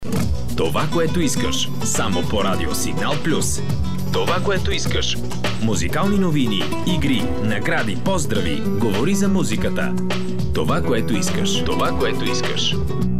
Това, което искаш, само по Радио Сигнал Плюс. Това, което искаш. Музикални новини, игри, награди, поздрави. Говори за музиката. Това, което искаш. Това, което искаш.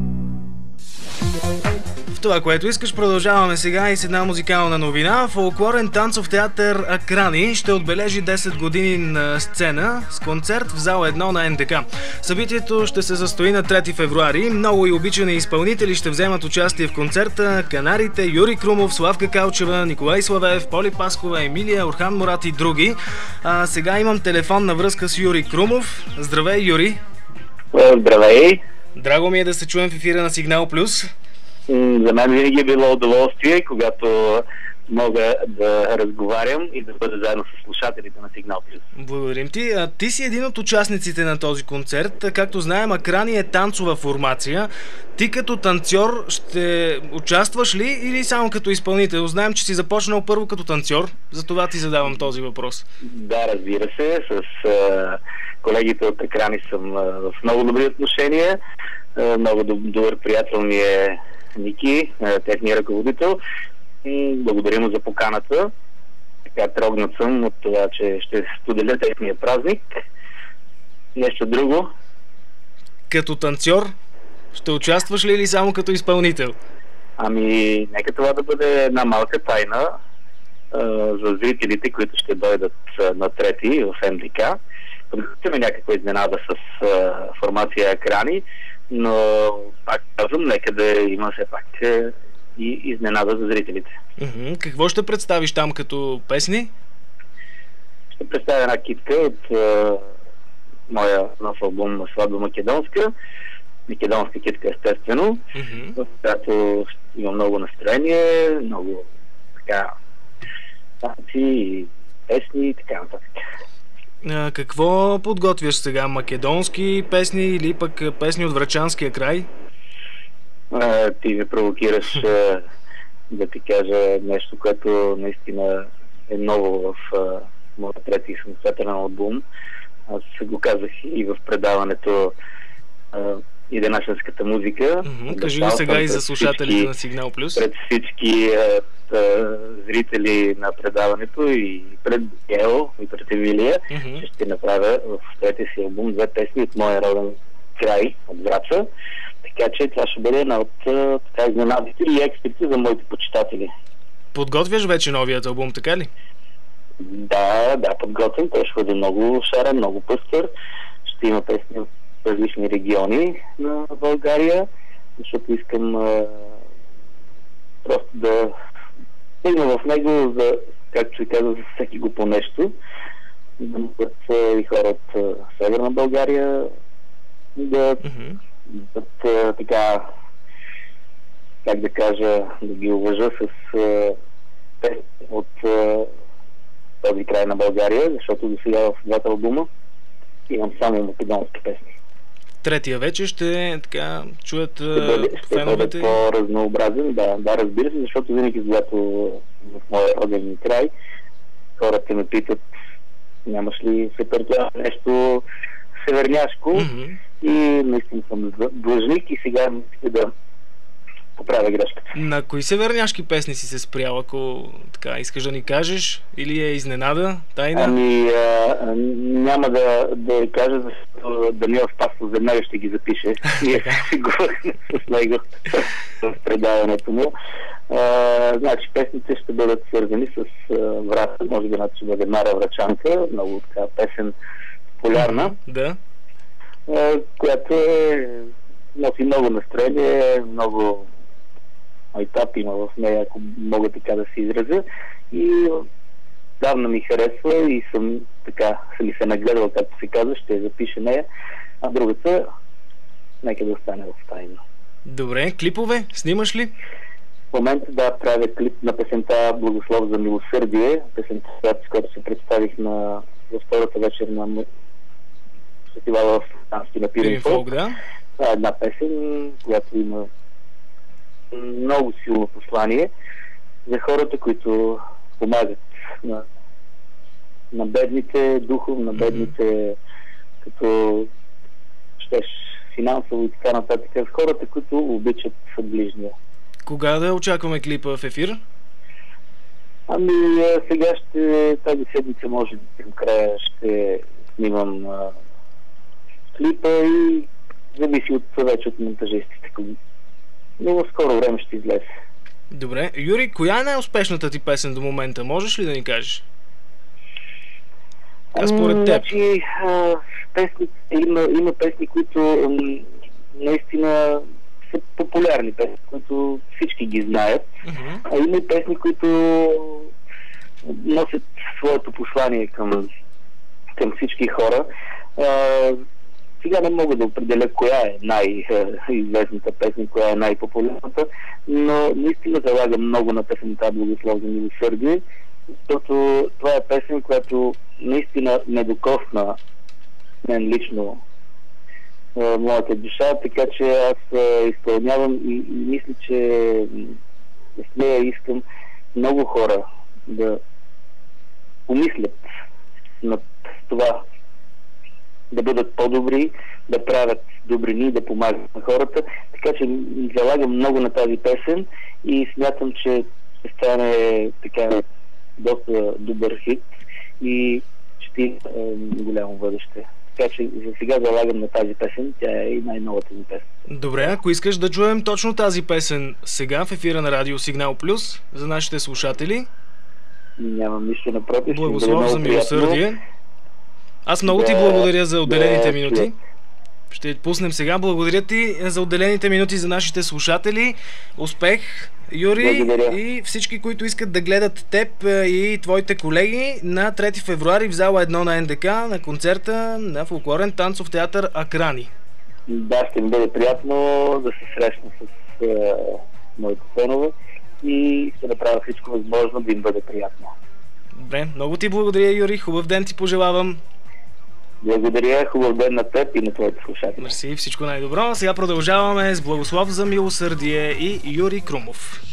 Това, което искаш, продължаваме сега и с една музикална новина. Фолклорен танцов театър Акрани ще отбележи 10 години на сцена с концерт в зал 1 на НДК. Събитието ще се състои на 3 февруари. Много и обичани изпълнители ще вземат участие в концерта. Канарите, Юрий Крумов, Славка Калчева, Николай Славеев, Поли Паскова, Емилия, Орхан Мурат и други. Сега имам телефонна връзка с Юрий Крумов. Здравей, Юрий! Здравей! Драго ми е да се чуем в ефира на Сигнал Плюс. За мен винаги е било удоволствие, когато мога да разговарям и да бъда заедно с слушателите на Сигнал Плюс. Благодарим ти. Ти си един от участниците на този концерт. Както знаем, Акрани е танцова формация. Ти като танцор ще участваш ли или само като изпълнител? Знаем, че си започнал първо като танцор, затова ти задавам този въпрос. Да, разбира се. С колегите от Акрани съм в много добри отношения. Много добър приятел ми е Ники, техният ръководител. Благодаря му за поканата. Така трогнат съм от това, че ще споделя техния празник. Нещо друго? Като танцор ще участваш ли или само като изпълнител? Ами, нека това да бъде една малка тайна за зрителите, които ще дойдат на 3 в МДК. Подготвяме някаква изненада с формация Акрани, но пак казвам, нека да има все пак и изненада за зрителите. Какво ще представиш там като песни? Ще представя една китка от моя нов албум "Сватба македонска". Македонска китка, естествено, в която има много настроение, много така танци и песни и така нататък. Какво подготвяш сега? Македонски песни или пък песни от Врачанския край? Ти ме провокираш да ти кажа нещо, което наистина е ново в моят трети самостоятелен албум. Аз го казах и в предаването "Иденашенската музика". Кажи го сега и за слушателите на Сигнал Плюс. Пред всички зрители на предаването и пред Гео и пред Емилия, че ще направя в третия си албум 2 песни от моя роден край, от Враца. Така че това ще бъде една от изненадите и експерти за моите почитатели. Подготвяш вече новият албум, така ли? Да, подготвям. Той ще бъде много шарен, много пъстър. Ще има песни от различни региони на България, защото искам просто да има в него, както се казва, за всеки го по нещо. Да могат и хора от Северна България да така, как да кажа, да ги уважа с песни от този край на България, защото до сега в двата албума имам само македонски песни. Третия вече ще чуят ще бъде по-разнообразен, да, разбира се, защото винаги когато в моя роден край хората ме питат: нямаш ли нещо северняшко? И наистина съм длъжник и сега мисля да поправя грешката. На кои северняшки песни си се спрял, ако така искаш да ни кажеш? Или е изненада, тайна? Няма да кажа, защото Даниел Спасов веднага ще ги запише. Ние си говорим с него в предаването му. Значи песните ще бъдат свързани с Враца, може би ще бъде Мара Врачанка, много така песен популярна, която носи много настроение, много етап има в нея, ако мога така да се изразя, и давно ми харесва и съм ми се нагледал, както се казва, ще запише нея, а другата нека да остане в тайна. Добре, клипове снимаш ли? В момента правя клип на песента "Благослов за милосърдие", песента, с която се представих във втората вечер на фестивала в Тански на Пирин Фолк. Това е една песен, която има много силно послание за хората, които помагат на бедните духом, на бедните като щеш финансово и така нататък, с хората, които обичат ближния. Кога да очакваме клипа в ефир? Сега тази седмица, може би към края, ще снимам клипа и зависи вече от монтажистите. Но в скоро време ще излезе. Добре. Юри, коя е най-успешната ти песен до момента? Можеш ли да ни кажеш? Според теб. Значи, има песни, които наистина са популярни песни, които всички ги знаят. А има и песни, които носят своето послание към всички хора. Сега не мога да определя коя е най-известната песня, коя е най-популярната, но наистина залагам много на песента "Благослов за милосърдие", защото това е песен, която наистина ме докосна мен лично, моята душа, така че аз изпълнявам и мисля, че с нея искам много хора да помислят над това, да бъдат по-добри, да правят добрини, да помагат на хората. Така че залагам много на тази песен и смятам, че ще стане така доста добър хит и ще има голямо бъдеще. Така че за сега залагам на тази песен, тя е и най-новата ми песен. Добре, ако искаш да чуем точно тази песен сега в ефира на Радио Сигнал Плюс за нашите слушатели. Нямам нищо напротив. Благослов за милосърдие. Аз много ти благодаря за отделените минути. Ще пуснем сега. Благодаря ти за отделените минути за нашите слушатели. Успех, Юри. Благодаря. И всички, които искат да гледат теб и твоите колеги на 3 февруари в зала 1 на НДК на концерта на фолклорен танцов театър "Акрани". Да, ще ми бъде приятно да се срещна с моите фенове и ще направя всичко възможно да им бъде приятно. Добре, много ти благодаря, Юри. Хубав ден ти пожелавам. Благодаря, хубав ден на теб и на твоите слушатели. Мерси, всичко най-добро. Сега продължаваме с "Благослов за милосърдие" и Юри Крумов.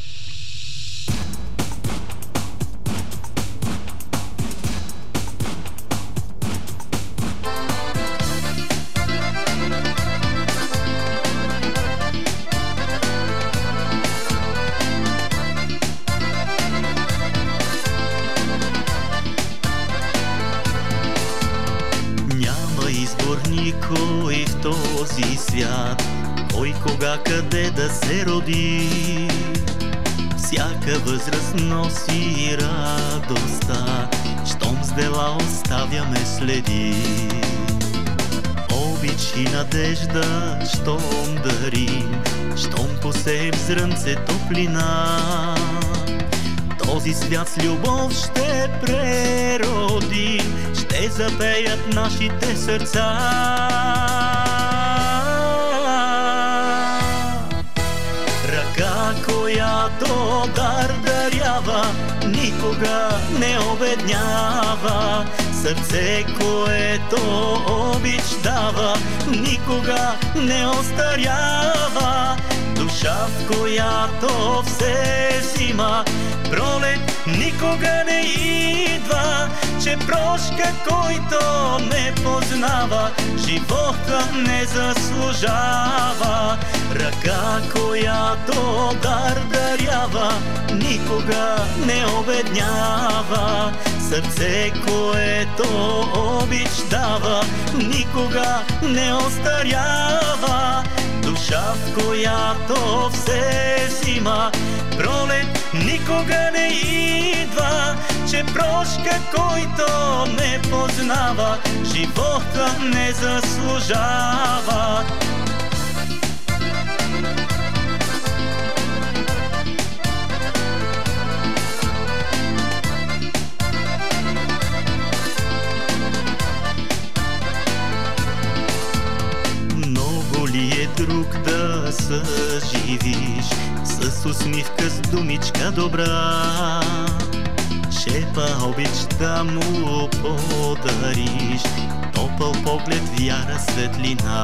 Никой в този свят, кой кога къде да се роди, всяка възраст носи радостта, щом с дела оставяме следи. Обич и надежда, щом дарим, щом посеем зрънце топлина, този свят с любов ще прероди, ще запеят нашите сърца. Ръка, която дар дарява, никога не обеднява. Сърце, което обич дава, никога не остарява. Душа, в която все зима, пролет никога не идва. Че прошка, който не познава, живота не заслужава. Ръка, която дар дарява, никога не обеднява. Сърце, което обич дава, никога не остарява. Душа, в която все зима, пролет никога не идва. Че прошка, който не познава, живота не заслужава. Много ли е друг да съживиш с усмивка, с думичка добра? Шепа обич да му подариш, топъл поглед, вяра, светлина.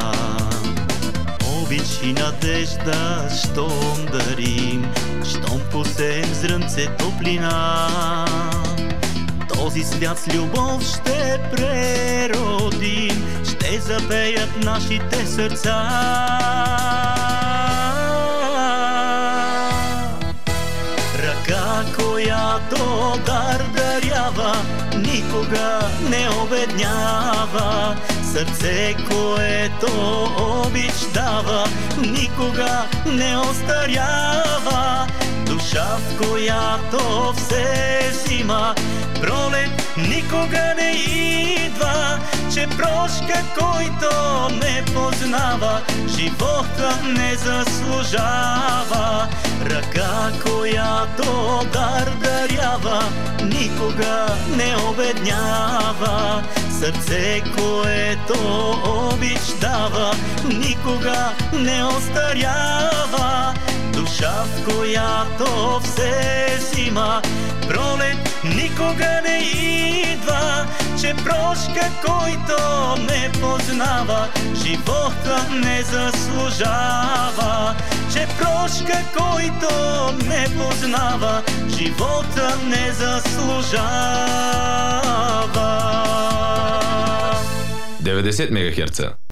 Обич и надежда, щом дарим, щом посеем зрънце топлина. Този свят с любов ще преродим, ще запеят нашите сърца. ръка, която дарява, никога не обеднява, сърце, което обич дава, никога не остарява, душа, в която все зима, пролет никога не идва, че прошка, който не познава, живота не заслужава. Ръка, която дарява, никога не обеднява, сърце, което обич дава, никога не остарява, душа, в която все зима, пролет никога не идва, че прошка, който не познава, живота не заслужава, че прошка, който не познава, живота не заслужава. 90 МГц.